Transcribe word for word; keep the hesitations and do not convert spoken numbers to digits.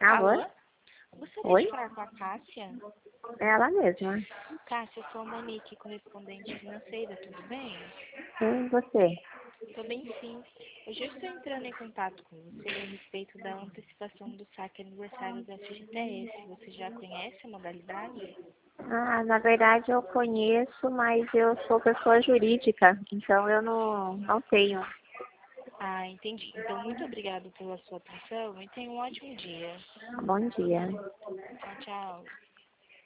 Alô? Alô? Gostaria Oi? de falar com a Cássia. É ela mesma. Cássia, eu sou a Monique, correspondente financeira, tudo bem? Sim, você. Tô bem sim. Hoje eu estou entrando em contato com você a respeito da antecipação do saque aniversário da F G T S. Você já conhece a modalidade? Ah, na verdade eu conheço, mas eu sou pessoa jurídica, então eu não, não tenho. Ah, entendi. Então, muito obrigada pela sua atenção e tenha um ótimo dia. Bom dia. Tchau, tchau.